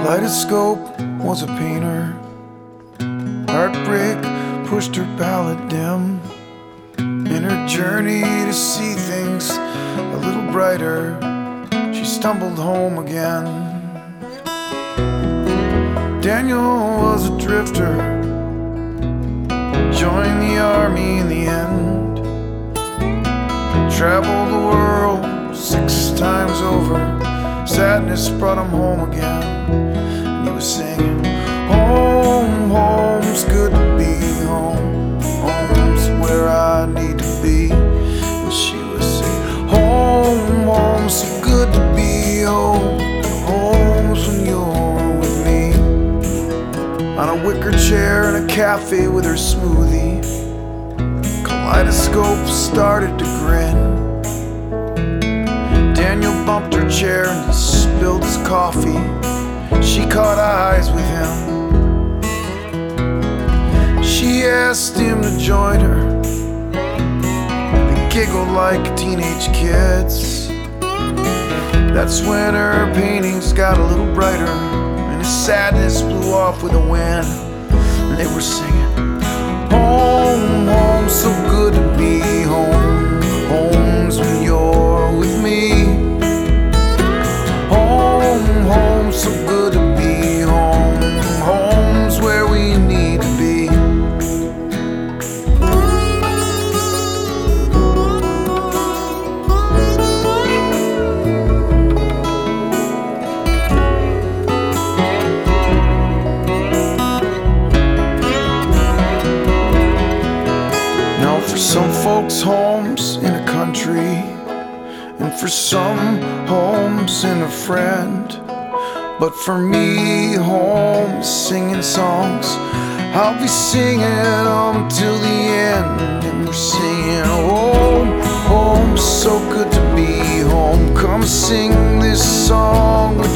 Kaleidoscope was a painter. Heartbreak pushed her palette dim. In her journey to see things a little brighter, she stumbled home again. Daniel was a drifter, joined the army in the end. Traveled the world 6 times over, sadness brought him home again. And he was singing, home, home's good to be home, home's where I need to be. And she was saying, home, home's so good to be home, home's when you're with me. On a wicker chair in a cafe with her smoothie, Kaleidoscope started to grin. Daniel bumped her chair and spilled his coffee. She caught eyes with him. She asked him to join her. They giggled like teenage kids. That's when her paintings got a little brighter, and his sadness blew off with the wind. And they were singing, home, home, so good to be home, home's when you're with me. Home, home, so good to be home, home's where we need to be. Now for some folks, home's in a country, and for some, home's in a friend. But for me, home's singing songs. I'll be singing them till the end. And we're singing, home, home's so good to be home. Come sing this song with